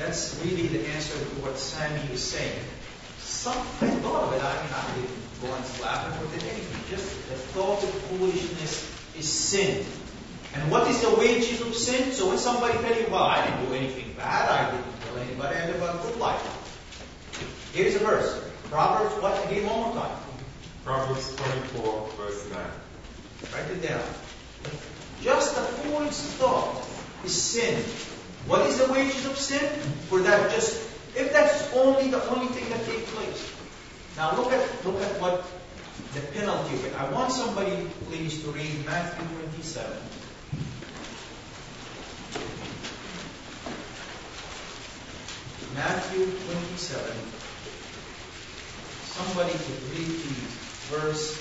That's really the answer to what Sammy is saying. I thought of it. I didn't go and slap him or did anything. Just the thought of foolishness is sin. And what is the wages of sin? So when somebody tells you, well, I didn't do anything bad, I didn't kill anybody, I live a good life. Here's a verse. Proverbs, what? Again, one more time. Proverbs 24, verse 9. Write it down. Just a foolish thought is sin. What is the wages of sin? For that if that's the only thing that takes place. Now look at what the penalty of it. I want somebody please to read Matthew 27. Matthew 27. Somebody could read please. Verse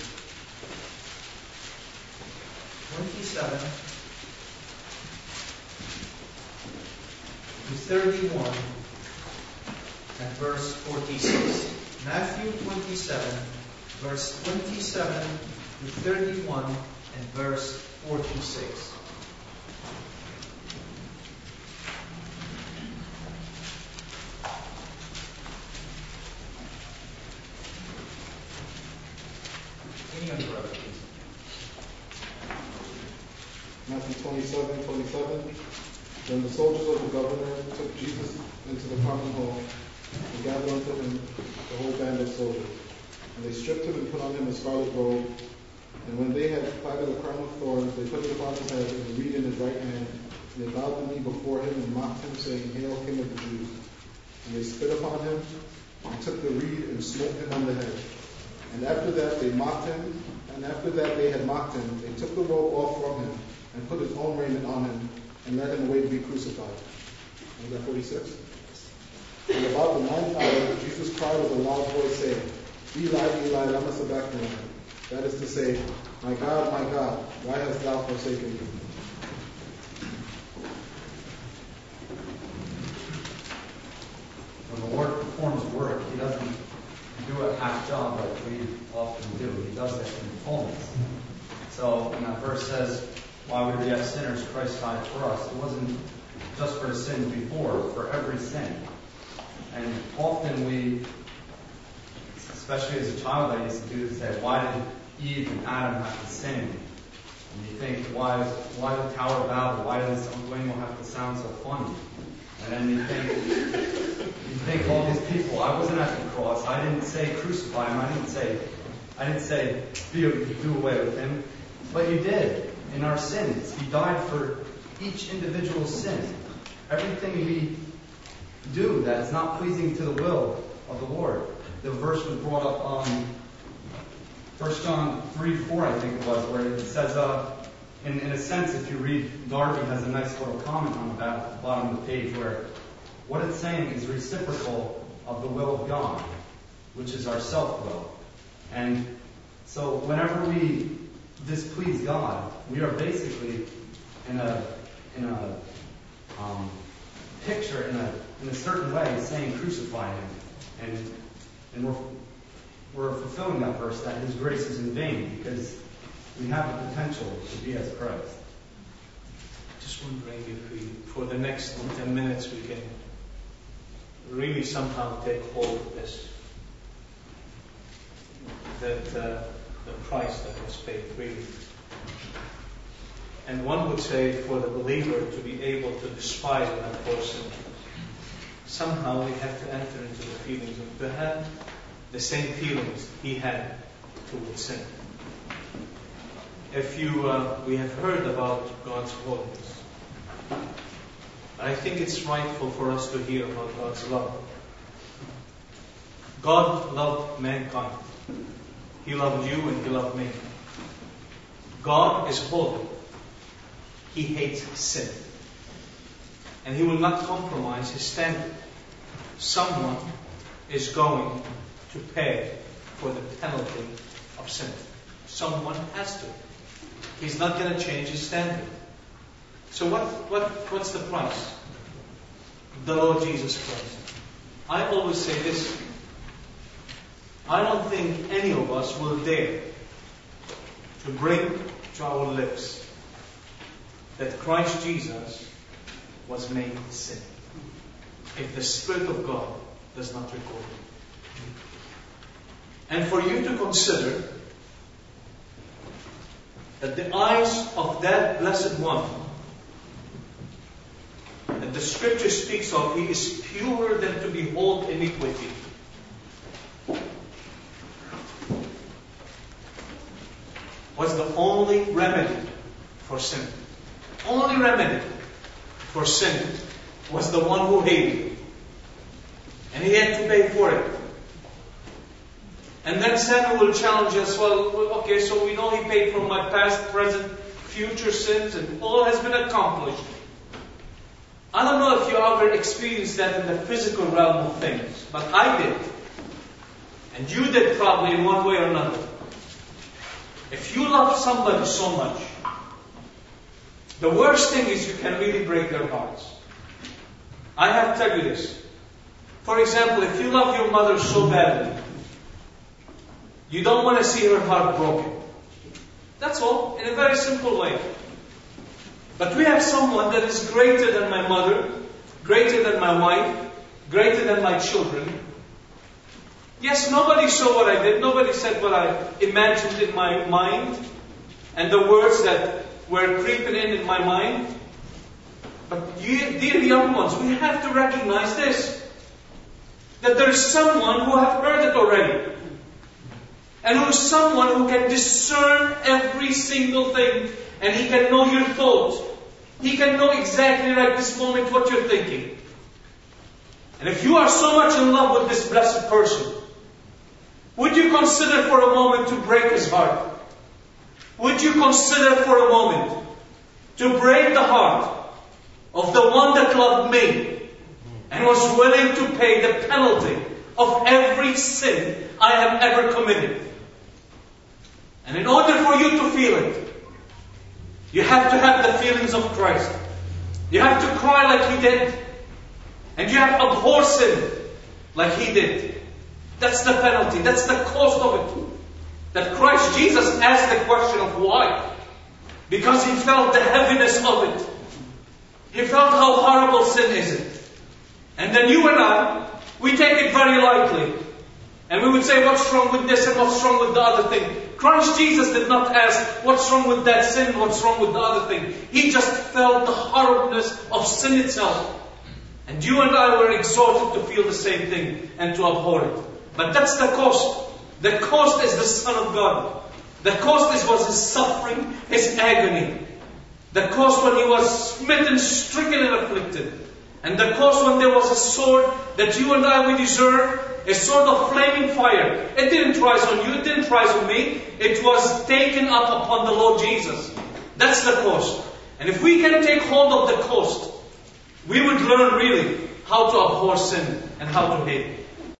27 to 31 and verse 46. Matthew 27, verse 27 to 31 and verse 46. Any other brother, please? Matthew 27:27. Then the soldiers of the governor took Jesus into the common hall and gathered unto him the whole band of soldiers. And they stripped him and put on him a scarlet robe. And when they had platted a crown of thorns, they put it upon his head and a reed in his right hand. And they bowed the knee before him and mocked him, saying, Hail, King of the Jews. And they spit upon him and took the reed and smote him on the head. And after that they mocked him. And after that they had mocked him, they took the robe off from him and put his own raiment on him and led him away to be crucified. Was that 46? And about the ninth hour, Jesus cried with a loud voice, saying, Eli, Eli, lama sabachthani. That is to say, my God, why hast thou forsaken me? When the Lord performs work, He doesn't do a half job like we often do. He does it in fullness. So when that verse says, while we were yet sinners, Christ died for us, it wasn't just for the sins before, for every sin. And often we, especially as a child, I used to do this, say, why did Eve and Adam have to sin? And you think, why the Tower of Babel? Why does Uncle have to sound so funny? And then you think all these people, I wasn't at the cross, I didn't say crucify him, I didn't say do away with him, but you did. In our sins, He died for each individual sin. Everything we do that's not pleasing to the will of the Lord. The verse was brought up on 1 John 3:4, I think it was, where it says, in a sense, if you read, Darby has a nice little comment on the bottom of the page where what it's saying is reciprocal of the will of God, which is our self-will. And so whenever we displease God, we are basically in a picture, in a certain way, saying crucify Him, and we're fulfilling that verse that His grace is in vain because we have the potential to be as Christ. Just wondering if we, for the next 10 minutes, we can really somehow take hold of this, that the price that was paid freely. And one would say for the believer to be able to despise that person, somehow we have to enter into the feelings of, to have the same feelings he had towards sin. We have heard about God's holiness. I think it's rightful for us to hear about God's love. God loved mankind. He loved you and He loved me. God is holy. He hates sin. And He will not compromise His standard. Someone is going to pay for the penalty of sin. Someone has to. He's not going to change His standard. So what's the price? The Lord Jesus Christ. I always say this. I don't think any of us will dare to bring to our lips that Christ Jesus was made sin. if the Spirit of God does not record it. And for you to consider that the eyes of that blessed one that the Scripture speaks of, he is purer than to behold iniquity. Was the only remedy for sin. Only remedy for sin was the one who hated. And he had to pay for it. And then Samuel will challenge us, well, okay, so we know he paid for my past, present, future sins, and all has been accomplished. I don't know if you ever experienced that in the physical realm of things, but I did. And you did probably in one way or another. If you love somebody so much, the worst thing is you can really break their hearts. I have to tell you this. For example, if you love your mother so badly, you don't want to see her heart broken. That's all, in a very simple way. But we have someone that is greater than my mother, greater than my wife, greater than my children. Yes, nobody saw what I did. Nobody said what I imagined in my mind and the words that were creeping in my mind. But you, dear young ones, we have to recognize this. That there is someone who has heard it already. And who is someone who can discern every single thing. And he can know your thoughts. He can know exactly right this moment what you're thinking. And if you are so much in love with this blessed person, would you consider for a moment to break his heart? Would you consider for a moment to break the heart of the one that loved me and was willing to pay the penalty of every sin I have ever committed? And in order for you to feel it, you have to have the feelings of Christ. You have to cry like He did. And you have to abhor sin like He did. That's the penalty. That's the cost of it. That Christ Jesus asked the question of why. Because He felt the heaviness of it. He felt how horrible sin is. And then you and I, we take it very lightly. And we would say, what's wrong with this and what's wrong with the other thing? Christ Jesus did not ask, what's wrong with that sin, what's wrong with the other thing. He just felt the horribleness of sin itself. And you and I were exhorted to feel the same thing and to abhor it. But that's the cost. The cost is the Son of God. The cost was His suffering, His agony. The cost when He was smitten, stricken and afflicted. And the cost when there was a sword that you and I would deserve, a sword of flaming fire. It didn't rise on you, it didn't rise on me. It was taken up upon the Lord Jesus. That's the cost. And if we can take hold of the cost, we would learn really how to abhor sin and how to hate it.